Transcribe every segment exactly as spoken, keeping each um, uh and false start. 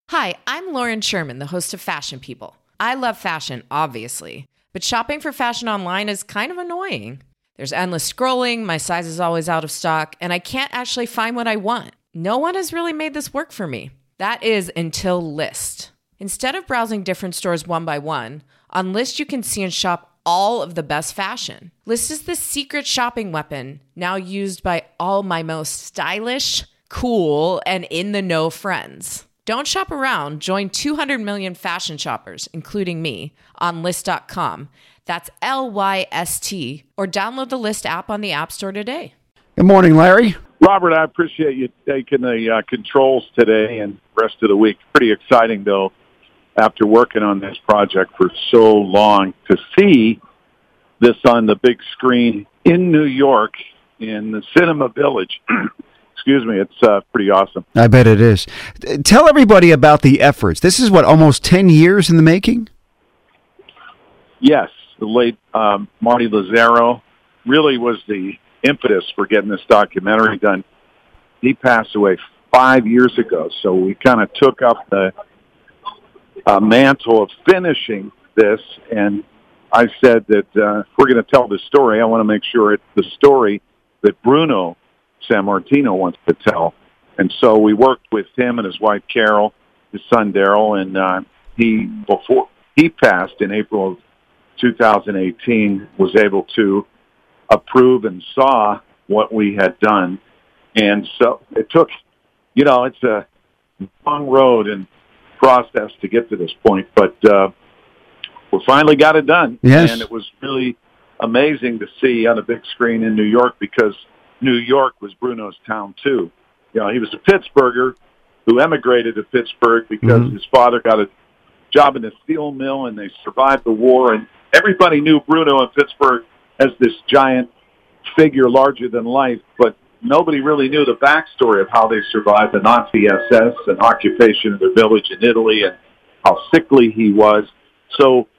Hi, I'm Lauren Sherman, the host of Fashion People. I love fashion, obviously, but shopping for fashion online is kind of annoying. There's endless scrolling, my size is always out of stock, and I can't actually find what I want. No one has really made this work for me. That is until Lyst. Instead of browsing different stores one by one, on Lyst you can see and shop all of the best fashion. Lyst is the secret shopping weapon now used by all my most stylish, cool, and in-the-know friends. Don't shop around. Join two hundred million fashion shoppers, including me, on Lyst dot com. That's L Y S T, or download the Lyst app on the App Store today. Good morning, Larry. Robert, I appreciate you taking the uh, controls today and the rest of the week. Pretty exciting, though, after working on this project for so long, to see this on the big screen in New York in the Cinema Village. Excuse me, it's uh, pretty awesome. I bet it is. Tell everybody about the efforts. This is, what, almost ten years in the making? Yes, the late um, Marty Lazzaro really was the impetus for getting this documentary done. He passed away five years ago, so we kind of took up the uh, mantle of finishing this, and I said that uh, if we're going to tell the story, I want to make sure it's the story that Bruno Sammartino wants to tell. And so we worked with him and his wife Carol, his son Daryl, and uh, he, before he passed in April of two thousand eighteen, was able to approve and saw what we had done. And so it took, you know, it's a long road and process to get to this point, but uh, we finally got it done. Yes. And it was really amazing to see on a big screen in New York, because New York was Bruno's town too. You know, he was a Pittsburgher who emigrated to Pittsburgh because mm-hmm. his father got a job in a steel mill and they survived the war. And everybody knew Bruno in Pittsburgh as this giant figure larger than life, but nobody really knew the backstory of how they survived the Nazi S S and occupation of their village in Italy and how sickly he was. So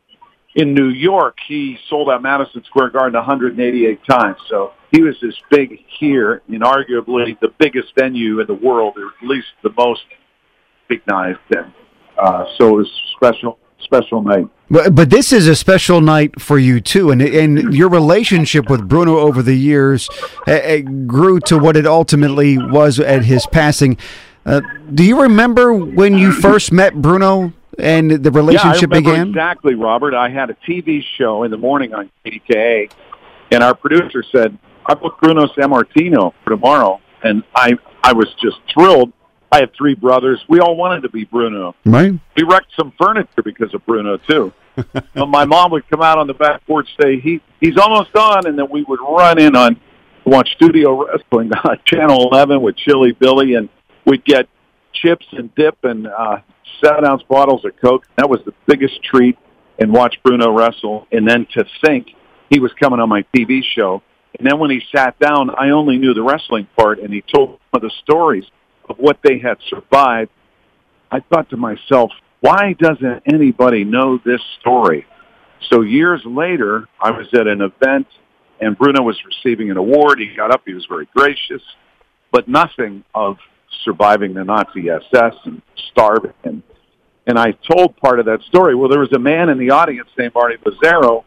in New York, he sold out Madison Square Garden one hundred eighty-eight times. So he was as big here in arguably the biggest venue in the world, or at least the most recognized. And uh, so it was a special, special night. But, but this is a special night for you, too. And, and your relationship with Bruno over the years uh, grew to what it ultimately was at his passing. Uh, do you remember when you first met Bruno and the relationship yeah, I remember began? Exactly, Robert. I had a T V show in the morning on K D K A, and our producer said, I booked Bruno Sammartino for tomorrow, and I I was just thrilled. I had three brothers. We all wanted to be Bruno. Right. We wrecked some furniture because of Bruno, too. Well, my mom would come out on the back porch, say, he he's almost on, and then we would run in on watch studio wrestling on Channel eleven with Chili Billy, and we'd get chips and dip and uh, seven-ounce bottles of Coke. That was the biggest treat, and watch Bruno wrestle. And then to think he was coming on my T V show. And then when he sat down, I only knew the wrestling part, and he told some of the stories of what they had survived. I thought to myself, why doesn't anybody know this story? So years later, I was at an event, and Bruno was receiving an award. He got up. He was very gracious, but nothing of surviving the Nazi S S and starving. And, and I told part of that story. Well, there was a man in the audience named Marty Lazzaro,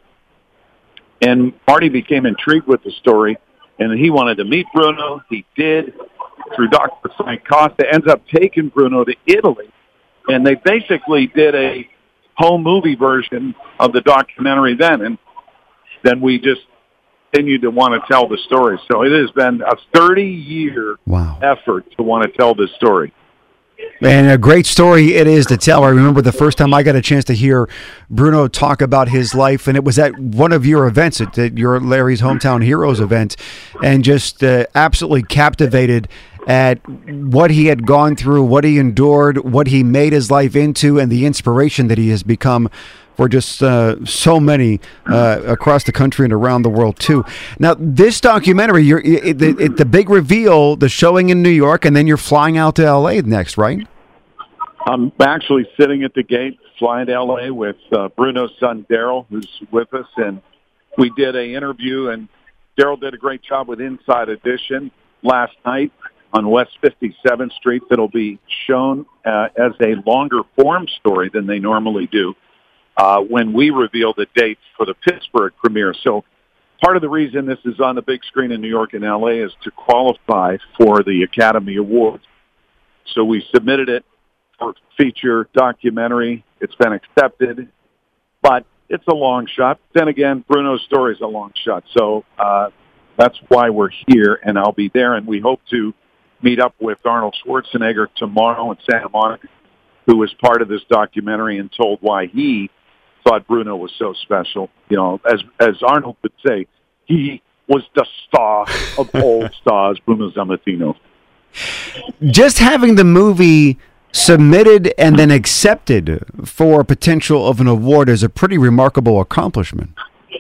and Marty became intrigued with the story, and he wanted to meet Bruno. He did, through Doctor Frank Costa, ends up taking Bruno to Italy, and they basically did a home movie version of the documentary then, and then we just continued to want to tell the story. So it has been a thirty-year wow. effort to want to tell this story. And a great story it is to tell. I remember the first time I got a chance to hear Bruno talk about his life, and it was at one of your events, at, at your Larry's Hometown Heroes event, and just uh, absolutely captivated at what he had gone through, what he endured, what he made his life into, and the inspiration that he has become for just uh, so many uh, across the country and around the world, too. Now, this documentary, you're, it, it, it, the big reveal, the showing in New York, and then you're flying out to L A next, right? I'm actually sitting at the gate, flying to L A with uh, Bruno's son, Daryl, who's with us, and we did an interview, and Daryl did a great job with Inside Edition last night, on West fifty-seventh Street that'll be shown uh, as a longer form story than they normally do uh, when we reveal the dates for the Pittsburgh premiere. So part of the reason this is on the big screen in New York and L A is to qualify for the Academy Awards. So we submitted it for feature documentary. It's been accepted, but it's a long shot. Then again, Bruno's story is a long shot. So uh, that's why we're here, and I'll be there, and we hope to meet up with Arnold Schwarzenegger tomorrow in Santa Monica, who was part of this documentary and told why he thought Bruno was so special. You know, as as Arnold would say, he was the star of all stars, Bruno Sammartino. Just having the movie submitted and then accepted for potential of an award is a pretty remarkable accomplishment.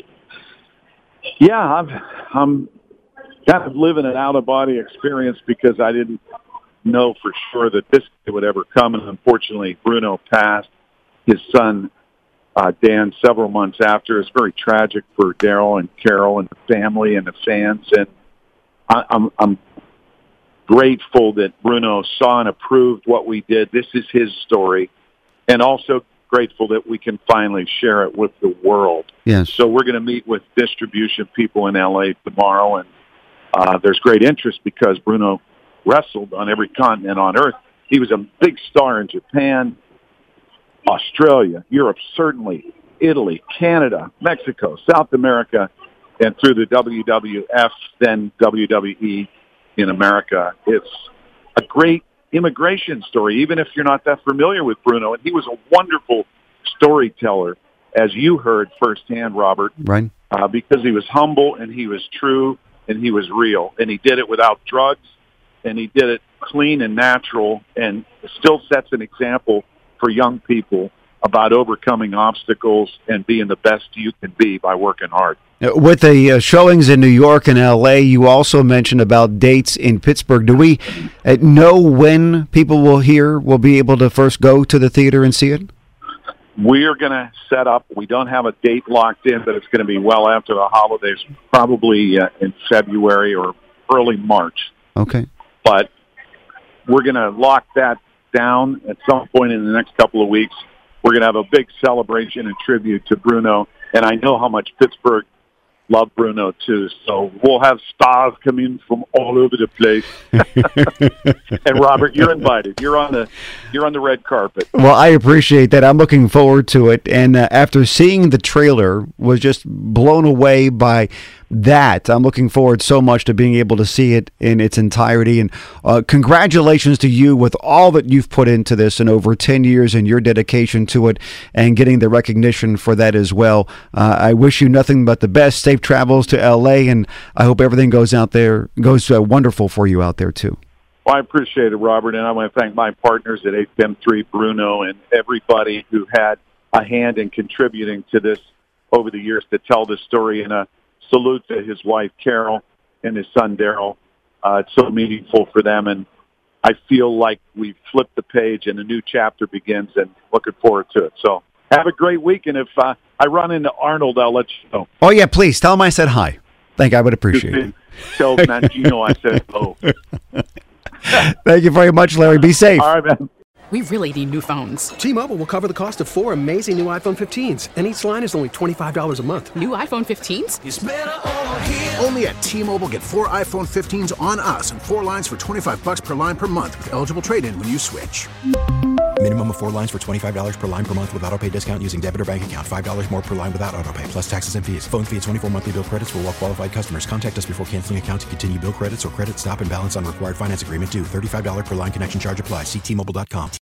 Yeah, I'm, I'm kind of living an out-of-body experience because I didn't know for sure that this would ever come, and unfortunately, Bruno passed. His son, uh, Dan, several months after. It's very tragic for Daryl and Carol and the family and the fans, and I, I'm, I'm grateful that Bruno saw and approved what we did. This is his story, and also grateful that we can finally share it with the world. Yes. So we're going to meet with distribution people in L A tomorrow, and uh, there's great interest because Bruno wrestled on every continent on Earth. He was a big star in Japan, Australia, Europe, certainly, Italy, Canada, Mexico, South America, and through the W W F, then W W E in America. It's a great immigration story, even if you're not that familiar with Bruno. And he was a wonderful storyteller, as you heard firsthand, Robert, right? Uh, because he was humble and he was true and he was real. And he did it without drugs, and he did it clean and natural, and still sets an example for young people about overcoming obstacles and being the best you can be by working hard. With the uh, showings in New York and L A, you also mentioned about dates in Pittsburgh. Do we uh, know when people will hear, will be able to first go to the theater and see it? We are going to set up. We don't have a date locked in, but it's going to be well after the holidays, probably uh, in February or early March. Okay. But we're going to lock that down at some point in the next couple of weeks. We're going to have a big celebration and tribute to Bruno, and I know how much Pittsburgh love Bruno too, so we'll have stars coming from all over the place. And Robert, you're invited. You're on the you're on the red carpet. Well, I appreciate that. I'm looking forward to it. And uh, after seeing the trailer, was just blown away by that. I'm looking forward so much to being able to see it in its entirety. And uh, congratulations to you with all that you've put into this in over ten years and your dedication to it and getting the recognition for that as well. Uh, I wish you nothing but the best. Safe travels to L A, and I hope everything goes out there, goes uh, wonderful for you out there too. Well, I appreciate it, Robert, and I want to thank my partners at H M three, Bruno, and everybody who had a hand in contributing to this over the years to tell this story. And a salute to his wife, Carol, and his son, Daryl. Uh, it's so meaningful for them, and I feel like we've flipped the page and a new chapter begins, and looking forward to it. So have a great week, and if uh, I run into Arnold, I'll let you know. Oh, yeah, please. Tell him I said hi. Thank you. I would appreciate it. Tell Mangino I said hello. Thank you very much, Larry. Be safe. All right, man. We really need new phones. T-Mobile will cover the cost of four amazing new iPhone fifteens, and each line is only twenty-five dollars a month. New iPhone fifteens? It's better over here. Only at T-Mobile, get four iPhone fifteens on us and four lines for twenty-five dollars per line per month with eligible trade-in when you switch. Minimum of four lines for twenty-five dollars per line per month with autopay discount using debit or bank account. five dollars more per line without autopay, plus taxes and fees. Phone fee at twenty-four monthly bill credits for well-qualified customers. Contact us before canceling account to continue bill credits or credit stop and balance on required finance agreement due. thirty-five dollars per line connection charge applies. See T Mobile dot com.